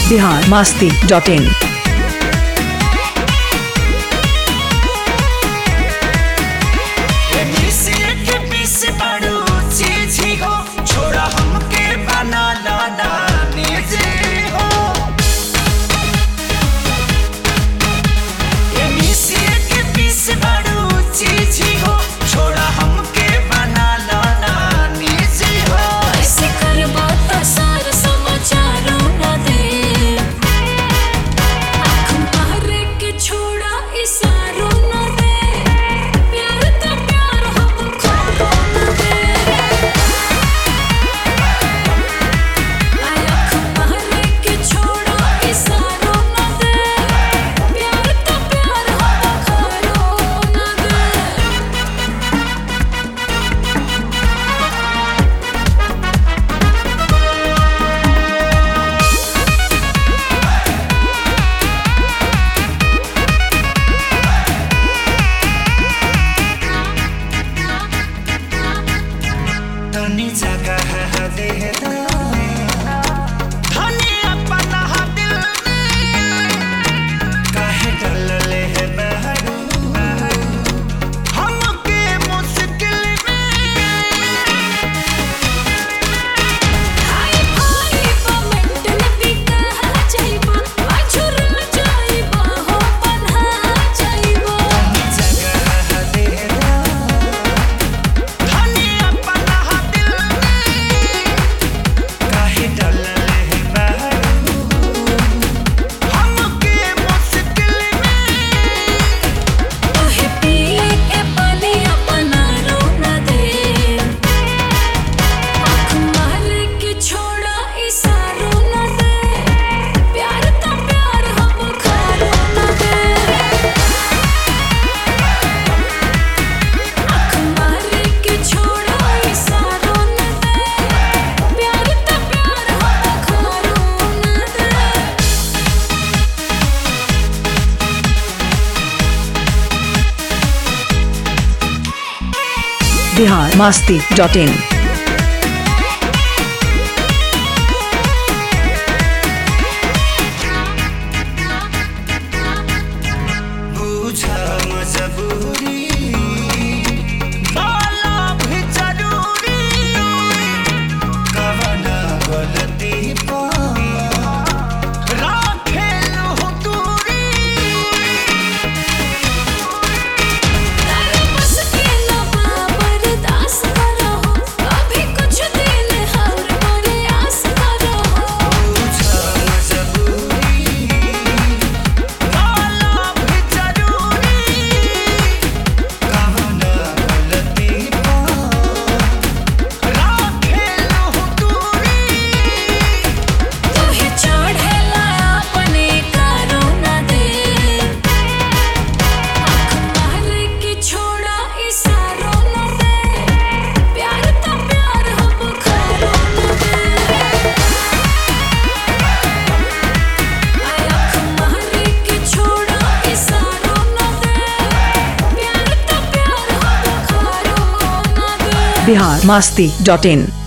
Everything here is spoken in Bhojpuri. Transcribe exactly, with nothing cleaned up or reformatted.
Bihar Masti dot in. छोड़ा हमके बना लाना नेजे हो ये मिसिए के पीस बाड़ू चीजी हो छोड़ा हमके बना लाना नेजे हो ऐसे करबा त सारा समाचार न दे आँख मारे के छोड़ा इशारो न दे प्यार त प्यार हम खोलो न दे तनी जगह है दे दो धनी अपना दिल में काहे डलले है बहरू हमके मुश्किल में हाय भाई मोमेंट न बिका जाइबा अछुरा जाइबा हो बन्हा जाइबा तनी जगह है दे दो धनी अपना दिल में काहे डलले है बहरू हमके मुश्किल में तोहे पिए के पानी अपना रो न दे आँख मारे के छोड़ा इशारो न दे प्यार त प्यार हम खारो न दे आँख मारे के छोड़ा इशारो न दे प्यार त प्यार हम खारो न दे। बिहार मस्ती डॉट इन। बुझा मजबूरी बाला भी जरूरी कवना गलती पर राखेलु दूरी तारा बस के न बर्दाश्त करो अभी कुछ दिन और प्रयास करो बुझा मजबूरी बाला भी जरूरी कवना गलती पर राखेलु दूरी तोहे चढ़ेला अपने कारो न दे आँख मारे के छोड़ा इशारो न दे प्यार त प्यार हम खारो न दे आँख मारे के छोड़ा इशारो न दे प्यार त प्यार हम खारो न दे। बिहार मस्ती डॉट इन।